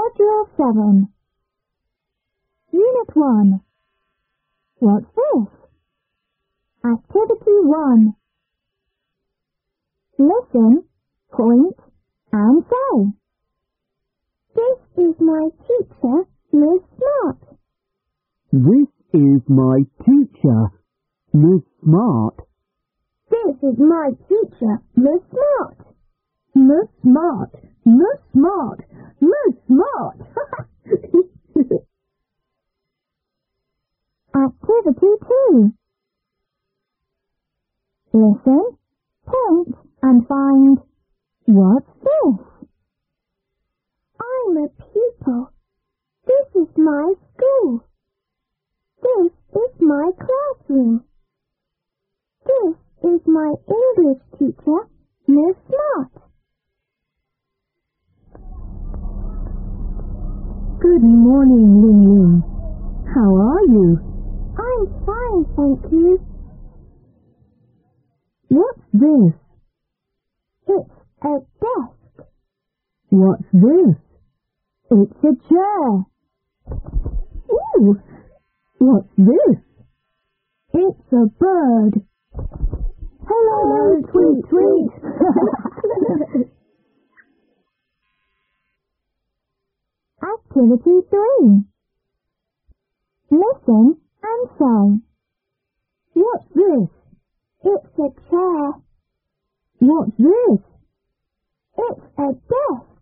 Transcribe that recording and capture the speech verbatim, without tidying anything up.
Module seven. Unit one. What's this? Activity one. Listen, point, and say. This is my teacher, Miss Smart. This is my teacher, Miss Smart. This is my teacher, Miss Smart. Miss Smart, Miss Smart, Miss Smart. Activity two. Listen, point, and find, what's this? I'm a pupil. This is my school. This is my classroom. This is my English teacher, Miss Smart. Good morning, Ling Ling. How are you? I'm fine, thank you. What's this? It's a desk. What's this? It's a chair. Ooh! What's this? It's a bird. Hello, Hello, Tweet Tweet Tweet. Activity three. Listen and say. What's this? It's a chair. What's this? It's a desk.